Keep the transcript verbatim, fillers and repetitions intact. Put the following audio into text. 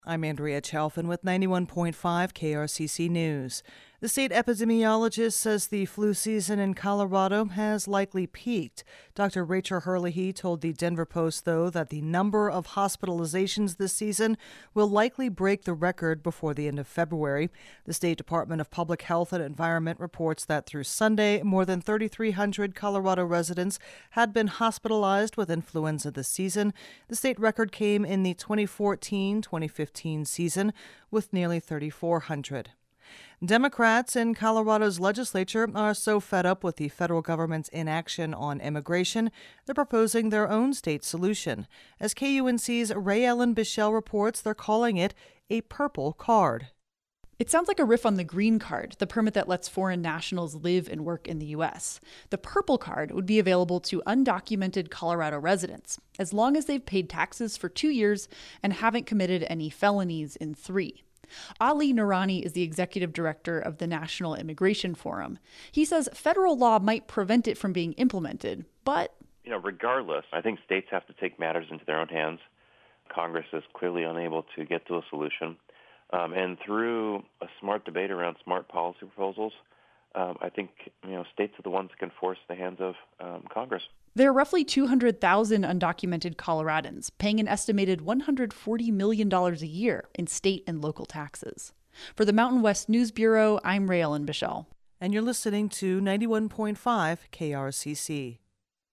I'm Andrea Chalfin with ninety-one point five K R C C News. The state epidemiologist says the flu season in Colorado has likely peaked. Doctor Rachel Herlihy told the Denver Post, though, that the number of hospitalizations this season will likely break the record before the end of February. The State Department of Public Health and Environment reports that through Sunday, more than thirty-three hundred Colorado residents had been hospitalized with influenza this season. The state record came in the twenty fourteen twenty fifteen season with nearly thirty-four hundred. Democrats in Colorado's legislature are so fed up with the federal government's inaction on immigration, they're proposing their own state solution. As K U N C's Ray Ellen Bichelle reports, they're calling it a purple card. It sounds like a riff on the green card, the permit that lets foreign nationals live and work in the U S. The purple card would be available to undocumented Colorado residents, as long as they've paid taxes for two years and haven't committed any felonies in three. Ali Noorani is the executive director of the National Immigration Forum. He says federal law might prevent it from being implemented, but... You know, regardless, I think states have to take matters into their own hands. Congress is clearly unable to get to a solution. Um, and through a smart debate around smart policy proposals, um, I think, you know, states are the ones that can force the hands of um, Congress. There are roughly two hundred thousand undocumented Coloradans, paying an estimated one hundred forty million dollars a year in state and local taxes. For the Mountain West News Bureau, I'm Ray Ellen Bichelle. And you're listening to ninety-one point five K R C C.